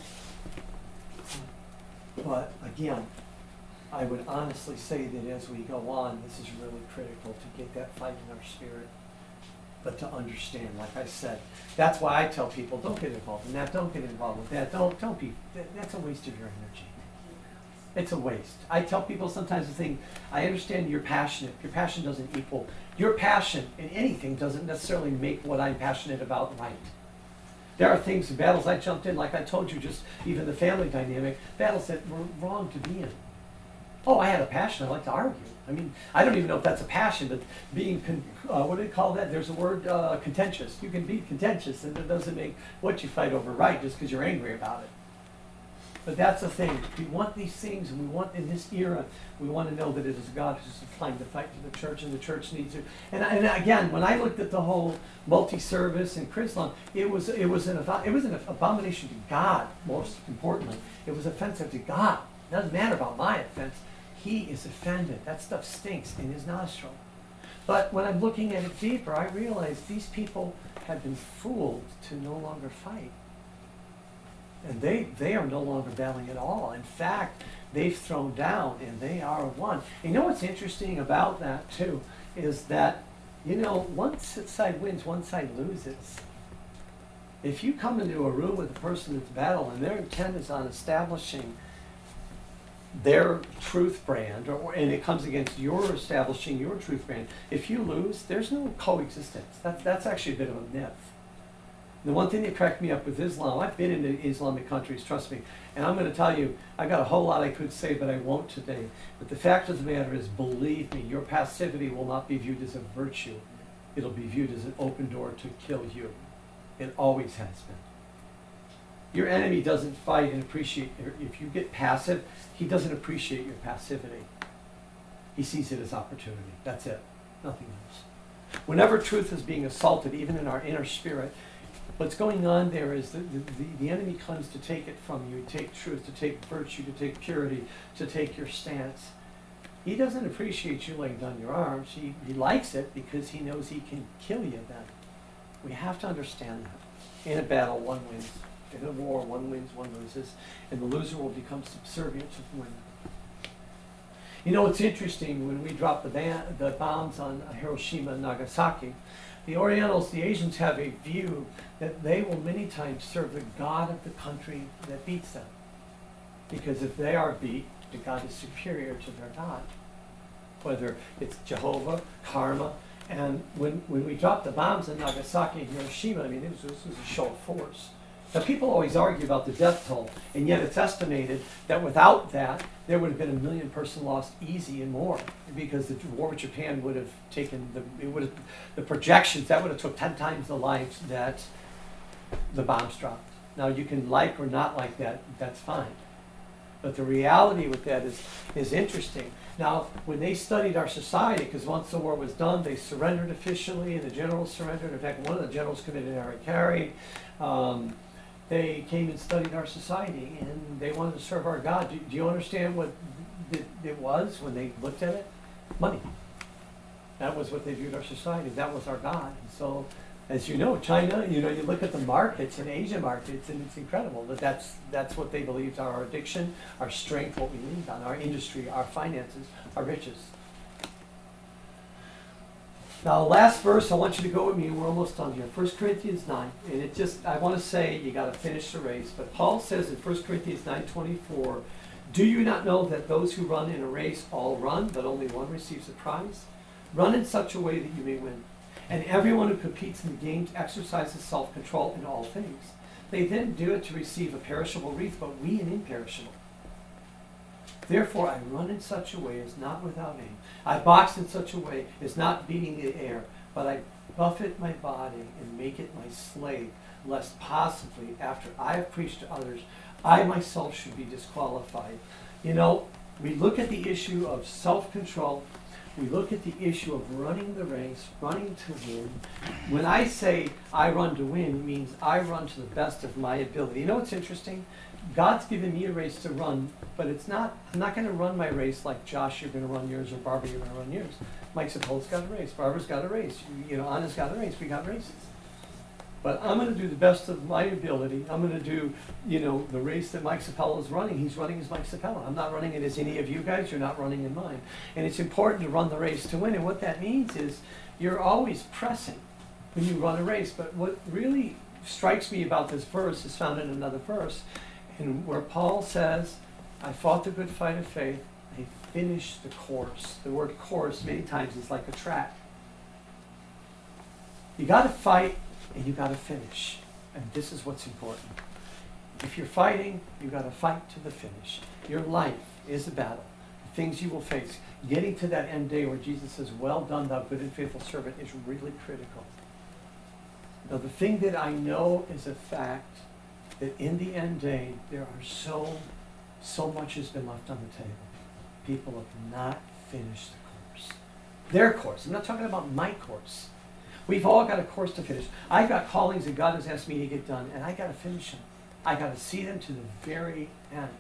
things. But again, I would honestly say that as we go on, this is really critical to get that fight in our spirit. But to understand, like I said, that's why I tell people, don't get involved in that, don't get involved with that, don't, don't be, that, that's a waste of your energy. It's a waste. I tell people sometimes the thing, I understand you're passionate. Your passion doesn't equal, your passion in anything doesn't necessarily make what I'm passionate about right. There are things, battles I jumped in, like I told you, just even the family dynamic, battles that were wrong to be in. Oh, I had a passion, I like to argue. I mean, I don't even know if that's a passion, but being, con uh, what do they call that? There's a word, uh, contentious. You can be contentious, and it doesn't make what you fight over right just because you're angry about it. But that's the thing. We want these things, and we want, in this era, we want to know that it is God who's supplying the fight to the church, and the church needs it. And, and again, when I looked at the whole multi-service and Chrislam, it was it was an it was an abomination to God. Most importantly, it was offensive to God. It doesn't matter about my offense. He is offended. That stuff stinks in his nostril. But when I'm looking at it deeper, I realize these people have been fooled to no longer fight. And they, they are no longer battling at all. In fact, they've thrown down and they are one. You know what's interesting about that too is that, you know, one side wins, one side loses. If you come into a room with a person that's battling and their intent is on establishing their truth brand, or, and it comes against your establishing your truth brand, if you lose, there's no coexistence. That, that's actually a bit of a myth. The one thing that cracked me up with Islam, I've been in Islamic countries, trust me, and I'm going to tell you, I got a whole lot I could say, but I won't today. But the fact of the matter is, believe me, your passivity will not be viewed as a virtue. It'll be viewed as an open door to kill you. It always has been. Your enemy doesn't fight and appreciate, if you get passive, he doesn't appreciate your passivity. He sees it as opportunity. That's it. Nothing else. Whenever truth is being assaulted, even in our inner spirit, what's going on there is that the, the, the enemy comes to take it from you, to take truth, to take virtue, to take purity, to take your stance. He doesn't appreciate you laying down your arms. He, he likes it because he knows he can kill you then. We have to understand that. In a battle, one wins. In a war, one wins, one loses. And the loser will become subservient to the winner. You know, it's interesting, when we dropped the, ban the bombs on Hiroshima and Nagasaki, the Orientals, the Asians, have a view that they will many times serve the God of the country that beats them. Because if they are beat, the God is superior to their God. Whether it's Jehovah, karma, and when, when we dropped the bombs in Nagasaki and Hiroshima, I mean, it was, this was a show of force. Now, people always argue about the death toll, and yet it's estimated that without that, there would have been a million person lost easy and more, because the war with Japan would have taken, the, it would have, the projections, that would have took ten times the lives that the bombs dropped. Now, you can like or not like that, that's fine. But the reality with that is, is interesting. Now, when they studied our society, because once the war was done, they surrendered officially, and the generals surrendered. In fact, one of the generals committed harikari. Um, They came and studied our society, and they wanted to serve our God. Do, do you understand what it, it was when they looked at it? Money. That was what they viewed our society. That was our God. And so, as you know, China, you know, you look at the markets and Asian markets, and it's incredible that that's, that's what they believed are our addiction, our strength, what we leaned on, our industry, our finances, our riches. Now, the last verse, I want you to go with me. We're almost done here. First Corinthians nine. And it just, I want to say, you got to finish the race. But Paul says in First Corinthians nine twenty-four, do you not know that those who run in a race all run, but only one receives a prize? Run in such a way that you may win. And everyone who competes in the games exercises self-control in all things. They then do it to receive a perishable wreath, but we an imperishable. Therefore, I run in such a way as not without aim. I box in such a way as not beating the air, but I buffet my body and make it my slave, lest possibly, after I have preached to others, I myself should be disqualified. You know, we look at the issue of self-control. We look at the issue of running the race, running to win. When I say I run to win, it means I run to the best of my ability. You know what's interesting? God's given me a race to run, but it's not, I'm not going to run my race like Josh, you're going to run yours, or Barbara, you're going to run yours. Mike Sapole's got a race. Barbara's got a race. You know, Anna's got a race. We got races. But I'm going to do the best of my ability. I'm going to do, you know, the race that Mike Sapella is running. He's running as Mike Sapella. I'm not running it as any of you guys. You're not running in mine. And it's important to run the race to win. And what that means is you're always pressing when you run a race. But what really strikes me about this verse is found in another verse, and where Paul says, I fought the good fight of faith. I finished the course. The word course many times is like a track. You got to fight. And you got to finish. And this is what's important. If you're fighting, you got to fight to the finish. Your life is a battle. The things you will face. Getting to that end day where Jesus says, well done, thou good and faithful servant, is really critical. Now, the thing that I know is a fact, that in the end day, there are so, so much has been left on the table. People have not finished the course. Their course. I'm not talking about my course. We've all got a course to finish. I've got callings that God has asked me to get done, and I got to finish them. I got to see them to the very end.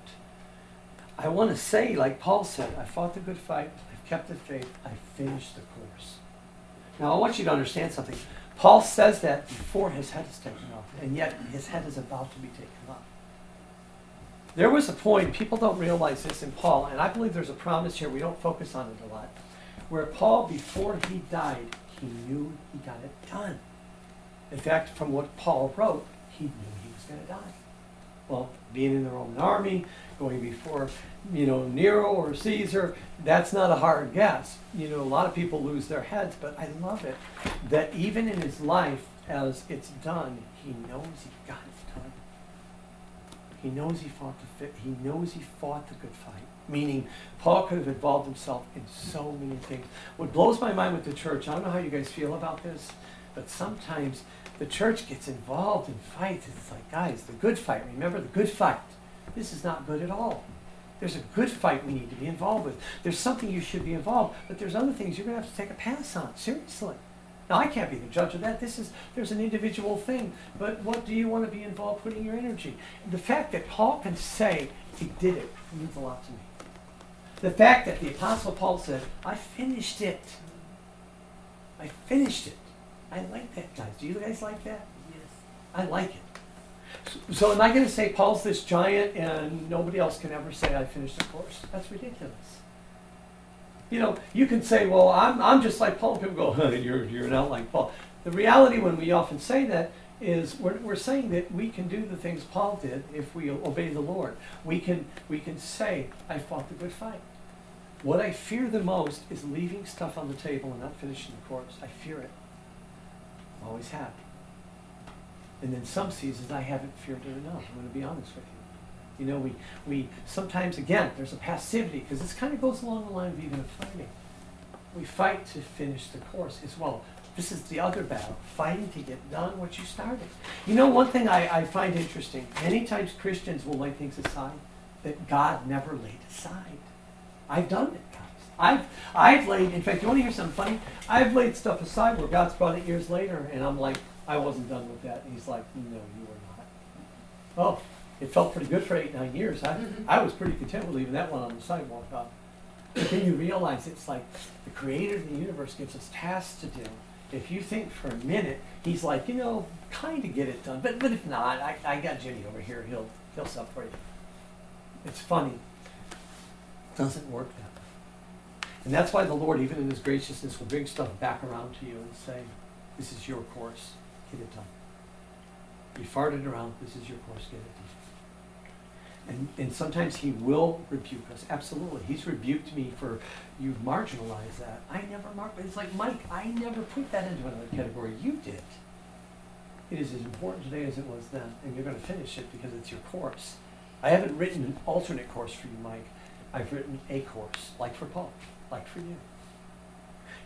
I want to say, like Paul said, I fought the good fight, I've kept the faith, I finished the course. Now, I want you to understand something. Paul says that before his head is taken off, and yet his head is about to be taken off. There was a point, people don't realize this in Paul, and I believe there's a promise here, we don't focus on it a lot, where Paul, before he died, he knew he got it done. In fact, from what Paul wrote, he knew he was going to die. Well, being in the Roman army, going before, you know, Nero or Caesar, that's not a hard guess. You know, a lot of people lose their heads, but I love it that even in his life, as it's done, he knows he got it done. He knows he fought the fit. He knows he fought the good fight. Meaning, Paul could have involved himself in so many things. What blows my mind with the church, I don't know how you guys feel about this, but sometimes the church gets involved in fights. It's like, guys, the good fight. Remember the good fight. This is not good at all. There's a good fight we need to be involved with. There's something you should be involved, but there's other things you're going to have to take a pass on. Seriously. Now, I can't be the judge of that. This is, there's an individual thing. But what do you want to be involved putting your energy? The fact that Paul can say he did it means a lot to me. The fact that the Apostle Paul said, I finished it. I finished it. I like that, guys. Do you guys like that? Yes. I like it. So, so am I going to say Paul's this giant and nobody else can ever say I finished the course? That's ridiculous. You know, you can say, well, I'm, I'm just like Paul. People go, huh, you're, you're not like Paul. The reality when we often say that is we're, we're saying that we can do the things Paul did if we obey the Lord. We can, we can say, I fought the good fight. What I fear the most is leaving stuff on the table and not finishing the course. I fear it. Always have. And then some seasons I haven't feared it enough. I'm going to be honest with you. You know, we, we sometimes, again, there's a passivity, because this kind of goes along the line of even of fighting. We fight to finish the course as well. This is the other battle, fighting to get done what you started. You know, one thing I, I find interesting, many times Christians will lay things aside that God never laid aside. I've done it, guys. I've, I've laid, in fact, you want to hear something funny? I've laid stuff aside where God's brought it years later, and I'm like, I wasn't done with that. And he's like, no, you were not. Oh, it felt pretty good for eight, nine years. I, I was pretty content with leaving that one on the sidewalk. Uh, but then you realize it's like the creator of the universe gives us tasks to do. If you think for a minute, he's like, you know, kind of get it done. But but if not, I, I got Jimmy over here. He'll, he'll sub for you. It's funny. It doesn't work that way. And that's why the Lord, even in his graciousness, will bring stuff back around to you and say, this is your course. Get it done. You farted around. This is your course. Get it done. And, and sometimes he will rebuke us. Absolutely. He's rebuked me for, you've marginalized that. I never marked it. It's like, Mike, I never put that into another category. You did. It is as important today as it was then. And you're going to finish it because it's your course. I haven't written an alternate course for you, Mike. I've written a course, like for Paul, like for you.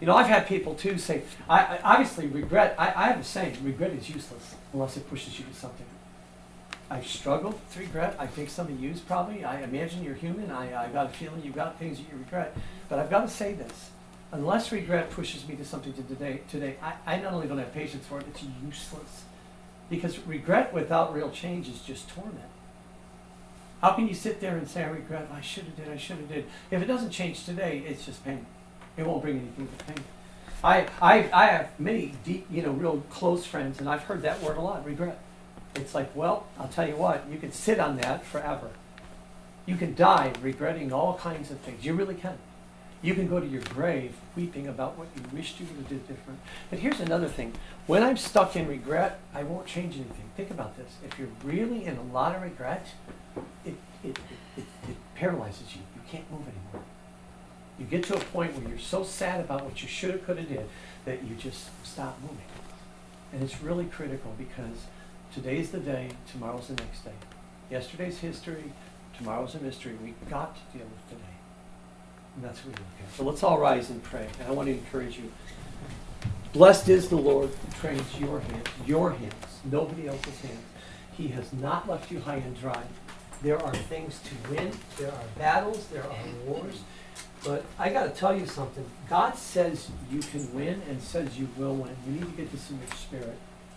You know, I've had people too say, I, I obviously regret, I, I have a saying, regret is useless unless it pushes you to something. I've struggled with regret. I think some of you's probably, I imagine you're human. I, I got a feeling you've got things that you regret. But I've got to say this. Unless regret pushes me to something to today, today I, I not only don't have patience for it, it's useless. Because regret without real change is just torment. How can you sit there and say, I regret, I should have did, I should have did. If it doesn't change today, it's just pain. It won't bring anything but pain. I, I, I have many deep, you know, real close friends, and I've heard that word a lot, regret. It's like, well, I'll tell you what, you can sit on that forever. You can die regretting all kinds of things. You really can. You can go to your grave weeping about what you wished you would have did different. But here's another thing. When I'm stuck in regret, I won't change anything. Think about this. If you're really in a lot of regret, it, it, it, it, it paralyzes you. You can't move anymore. You get to a point where you're so sad about what you should have, could have did, that you just stop moving. And it's really critical because today's the day, tomorrow's the next day. Yesterday's history, tomorrow's a mystery. We've got to deal with today. And that's what we look at. So let's all rise and pray. And I want to encourage you. Blessed is the Lord who trains your hands, your hands, nobody else's hands. He has not left you high and dry. There are things to win. There are battles. There are wars. But I got to tell you something. God says you can win and says you will win. You need to get this in your spirit.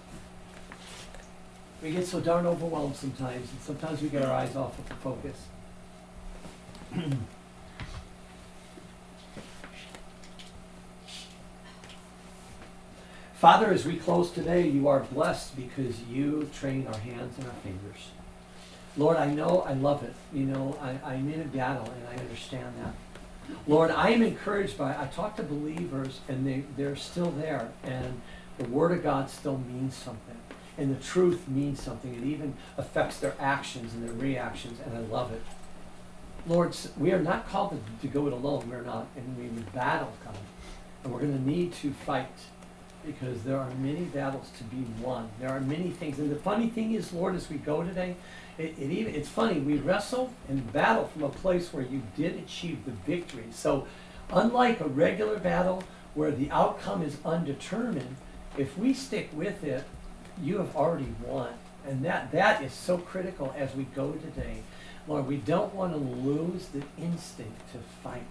We get so darn overwhelmed sometimes, and sometimes we get our eyes off of the focus. Father, as we close today, you are blessed because you train our hands and our fingers. Lord, I know I love it. You know, I, I'm in a battle, and I understand that. Lord, I am encouraged by, I talk to believers, and they, they're still there, and the Word of God still means something. And the truth means something. It even affects their actions and their reactions, and I love it. Lord, we are not called to, to go it alone. We're not. And we battle, God. And we're going to need to fight because there are many battles to be won. There are many things. And the funny thing is, Lord, as we go today, it, it even, it's funny. We wrestle and battle from a place where you did achieve the victory. So unlike a regular battle where the outcome is undetermined, if we stick with it, you have already won. And that, that is so critical as we go today. Lord, we don't want to lose the instinct to fight.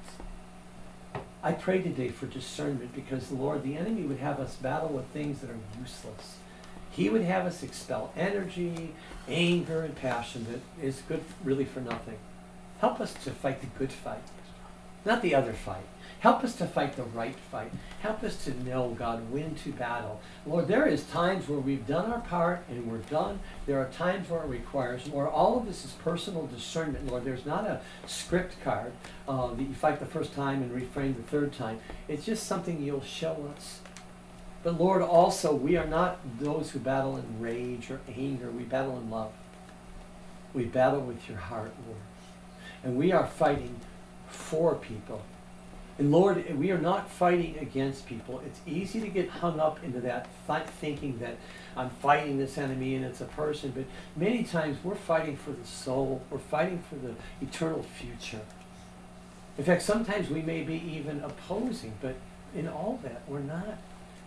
I pray today for discernment because, Lord, the enemy would have us battle with things that are useless. He would have us expel energy, anger, and passion that is good really for nothing. Help us to fight the good fight, not the other fight. Help us to fight the right fight. Help us to know, God, when to battle. Lord, there is times where we've done our part and we're done. There are times where it requires more. All of this is personal discernment, Lord. There's not a script card uh, that you fight the first time and refrain the third time. It's just something you'll show us. But Lord, also, we are not those who battle in rage or anger. We battle in love. We battle with your heart, Lord. And we are fighting for people. And Lord, we are not fighting against people. It's easy to get hung up into that th- thinking that I'm fighting this enemy and it's a person, but many times we're fighting for the soul. We're fighting for the eternal future. In fact, sometimes we may be even opposing, but in all that, we're not.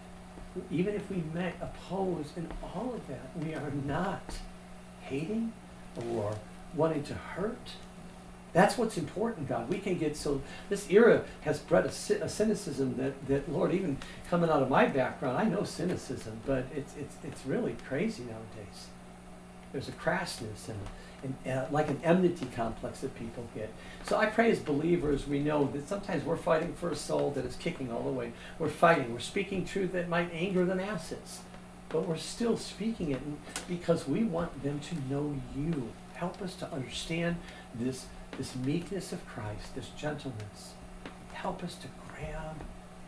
Even if we may oppose in all of that, we are not hating or wanting to hurt. That's what's important, God. We can get so, this era has bred a, a cynicism that, that, Lord, even coming out of my background, I know cynicism, but it's it's it's really crazy nowadays. There's a crassness and, and uh, like an enmity complex that people get. So I pray as believers, we know that sometimes we're fighting for a soul that is kicking all the way. We're fighting. We're speaking truth that might anger the masses, but we're still speaking it because we want them to know you. Help us to understand this This meekness of Christ, this gentleness. Help us to grab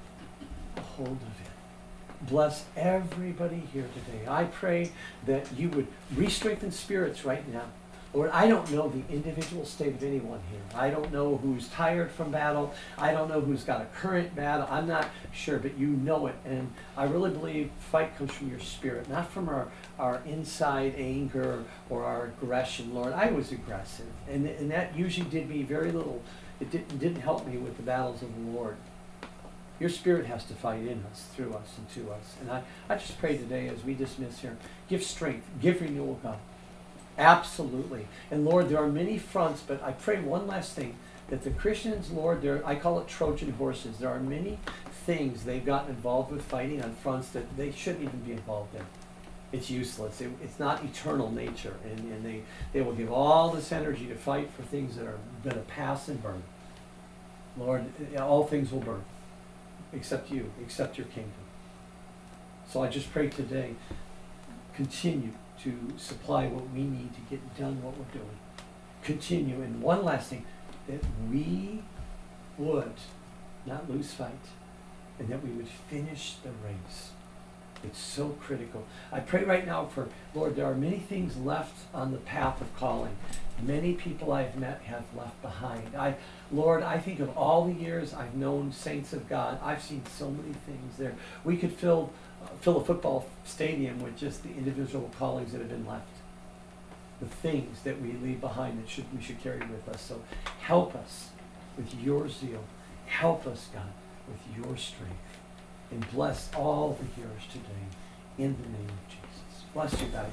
a hold of it. Bless everybody here today. I pray that you would re-strengthen spirits right now. Lord, I don't know the individual state of anyone here. I don't know who's tired from battle. I don't know who's got a current battle. I'm not sure, but you know it. And I really believe fight comes from your spirit, not from our, our inside anger or our aggression. Lord, I was aggressive, and, and that usually did me very little. It didn't, didn't help me with the battles of the Lord. Your Spirit has to fight in us, through us, and to us. And I, I just pray today as we dismiss here, give strength, give renewal, God. Absolutely. And Lord, there are many fronts, but I pray one last thing, that the Christians, Lord, they're, I call it Trojan horses. There are many things they've gotten involved with fighting on fronts that they shouldn't even be involved in. It's useless. It, it's not eternal nature. And, and they, they will give all this energy to fight for things that are going to pass and burn. Lord, all things will burn, except you, except your kingdom. So I just pray today, continue to supply what we need to get done what we're doing. Continue. And one last thing, that we would not lose fight, and that we would finish the race. It's so critical. I pray right now for, Lord, there are many things left on the path of calling. Many people I've met have left behind. I, Lord, I think of all the years I've known saints of God, I've seen so many things there. We could fill, uh, fill a football stadium with just the individual callings that have been left. The things that we leave behind that should, we should carry with us. So help us with your zeal. Help us, God, with your strength. And bless all the hearers today in the name of Jesus. Bless you guys.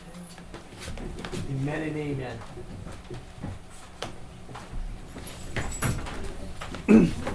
Amen and amen.